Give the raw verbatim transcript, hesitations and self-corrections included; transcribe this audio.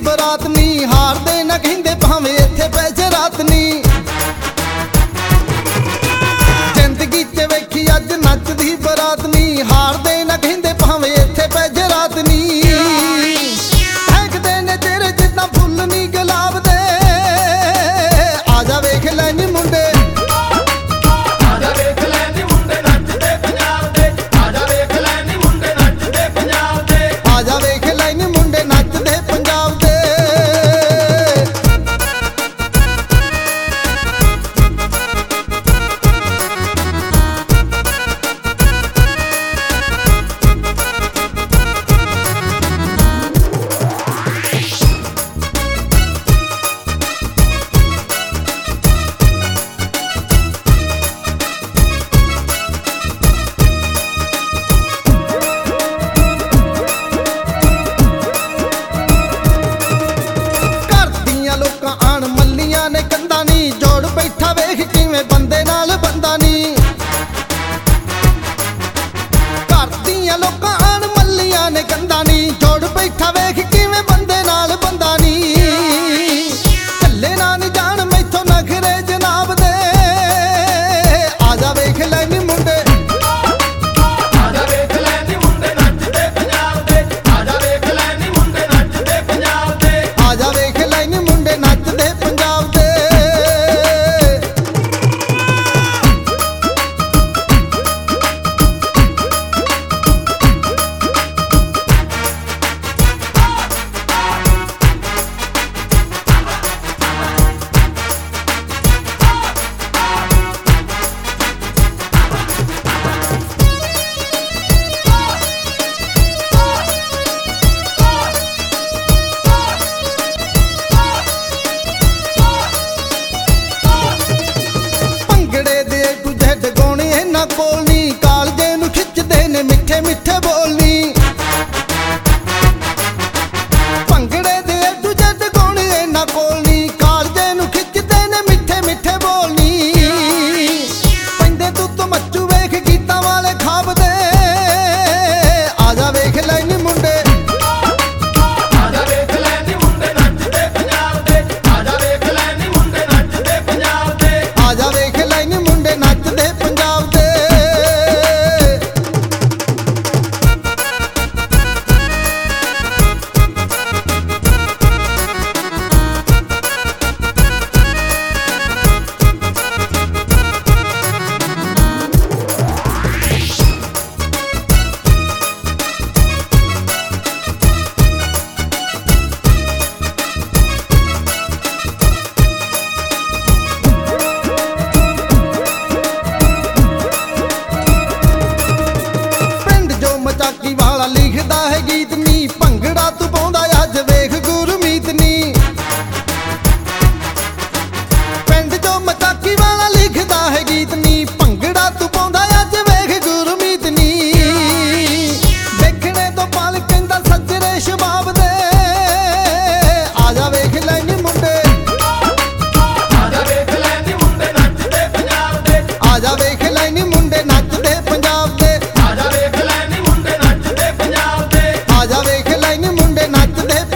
ਬਰਾਤ ਨੀ, ਹਾਰਦੇ ਨਾ ਕਹਿੰਦੇ ਭਾਵੇਂ ਇੱਥੇ ਪੈ ਜੇ ਰਾਤ ਨੀ। ਜ਼ਿੰਦਗੀ 'ਚ ਵੇਖੀ ਅੱਜ ਨੱਚਦੀ ਬਰਾਤ ਨੀ, ਹਾਰਦੇ ਨਾ ਕਹਿੰਦੇ ਭਾਵੇਂ ਇੱਥੇ ਪੈ ਜੇ ਰਾਤ ਨੀ। ਫੈਂਕਦੇ ਨੇ ਤੇਰੇ ਜਿੱਦਾਂ ਫੁੱਲ ਨੀ ਗੁਲਾਬ ਦੇ, ਆ ਜਾ ਵੇਖ ਲੈ ਨੀ ਮੁੰਡੇ, ਆ ਜਾ ਵੇਖ ਲੈ ਨੀ ਮੁੰਡੇ ਨੱਚਦੇ ਪੰਜਾਬ ਦੇ, ਆ ਜਾ ਵੇਖ ਲੈ ਨੀ ਮੁੰਡੇ ਨੱਚਦੇ ਪੰਜਾਬ ਦੇ, ਆ ਜਾ ਵੇਖ ਲੈ ਨੀ ਮੁੰਡੇ ਨੱਚਦੇ ਪੰਜਾਬ ਦੇ। ਆਣ ਮੱਲੀਆਂ ਨੇ ਕੰਧਾਂ ਨੀ, ਜੋੜ ਬੈਠਾ ਵੇਖ ਕਿਵੇਂ ਬੰਦੇ ਨਾਲ ਬੰਦਾ ਨੀ। ਘਰ ਦੀਆਂ ਲੋਕਾਂ ਆਣ ਮੱਲੀਆਂ ਨੇ ਕੰਧਾਂ ਨੀ, ਜੋੜ ਬੈਠਾ ਵੇਖ ਕਿਵੇਂ ਬੰਦੇ ਨਾਲ ਬੰਦਾ ਨੀ। ਕੱਲੇ ਨਾ ਨੀ ਜਾਣ ਮੈਥੋਂ ਨਖਰੇ ਜਨਾਬ ਦੇ, ਆ ਜਾ ਵੇਖ ਲੈ ਨੀ ਮੁੰਡੇ, ਆ ਜਾ ਵੇਖ ਲੈ ਨੀ ਮੁੰਡੇ ਨੱਚਦੇ ਪੰਜਾਬ ਦੇ, ਆ ਜਾ ਵੇਖ ਲੈ ਨੀ ਮੁੰਡੇ ਨੱਚਦੇ ਪੰਜਾਬ ਦੇ, ਆ ਜਾ ਵੇਖ ਲੈ ਨੀ ਮੁੰਡੇ ਨੱਚਦੇ ਪੰਜਾਬ ਦੇ। ਭੰਗੜੇ ਦੇ ਤੁਝੇ ਡਗਾਉਣੇ ਇਹਨਾਂ ਕੋਲ ਨੀ, ਕਾਲਜੇ ਨੂੰ ਖਿੱਚਦੇ ਨੇ ਮਿੱਠੇ ਮਿੱਠੇ ਬੋਲਨੀ। ਭੰਗੜੇ ਦੇ ਤੁਝੇ ਡਗਾਉਣੇ ਇਹਨਾਂ ਕੋਲ ਨੀ, ਕਾਲਜੇ ਨੂੰ ਖਿੱਚਦੇ ਨੇ ਮਿੱਠੇ ਮਿੱਠੇ ਬੋਲਨੀ। ਪੈਂਦੇ ਤੂੰ ਤਮੱਚੂ ਵੇਖ ਗੀਤਾਂ ਵਾਲੇ ਖਾਬ ਦੇ, ਆ ਜਾ ਵੇਖ ਲੈ ਨੀ ਮੁੰਡੇ, ਆ ਜਾ ਵੇਖ ਲੈ ਨੀ ਮੁੰਡੇ ਨੱਚਦੇ ਪੰਜਾਬ ਦੇ, ਆ ਜਾ ਵੇਖ ਲੈ ਨੀ ਮੁੰਡੇ ਨੱਚਦੇ ਪੰਜਾਬ ਦੇ, ਆ ਜਾ ਵੇਖ ਲੈ ਨੀ ਮੁੰਡੇ ਨੱਚਦੇ ਪੰਜਾਬ ਦੇ। ਪਿੰਡ ਜੋ ਮਚਾਕੀ ਵਾਲਾ ਲਿਖਦਾ ਹੈ ਗੀਤ ਨੀ, ਭੰਗੜਾ ਤੂੰ ਪਾਉਂਦਾ ਅੱਜ ਵੇਖ ਗੁਰਮੀਤ ਨੀ। ਪਿੰਡ ਜੋ ਮਚਾਕੀ ਵਾਲਾ ਲਿਖਦਾ ਹੈ ਗੀਤ ਨੀ, ਭੰਗੜਾ ਤੂੰ ਪਾਉਂਦਾ ਅੱਜ ਵੇਖ ਗੁਰਮੀਤ ਨੀ। ਦੇਖਣੇ ਤੋਂ ਪਲ ਕਹਿੰਦਾ ਸੱਜਰੇ ਸ਼ਬਾਬ ਦੇ, ਆ ਜਾ ਵੇਖ ਲੈ ਨੀ ਮੁੰਡੇ, ਆ ਜਾ ਵੇਖ ਲੈ ਨੀ ਮੁੰਡੇ ਨੱਚਦੇ ਪੰਜਾਬ ਦੇ, ਆ ਜਾ ਵੇਖ ਲੈ ਨੀ ਮੁੰਡੇ ਨੱਚਦੇ ਪੰਜਾਬ ਦੇ, ਆ ਜਾ ਵੇਖ ਲੈ ਨੀ ਮੁੰਡੇ ਨੱਚਦੇ ਪੰਜਾਬ ਦੇ, ਆ ਜਾ ਵੇਖ ਲੈ ਨੀ ਮੁੰਡੇ ਨੱਚਦੇ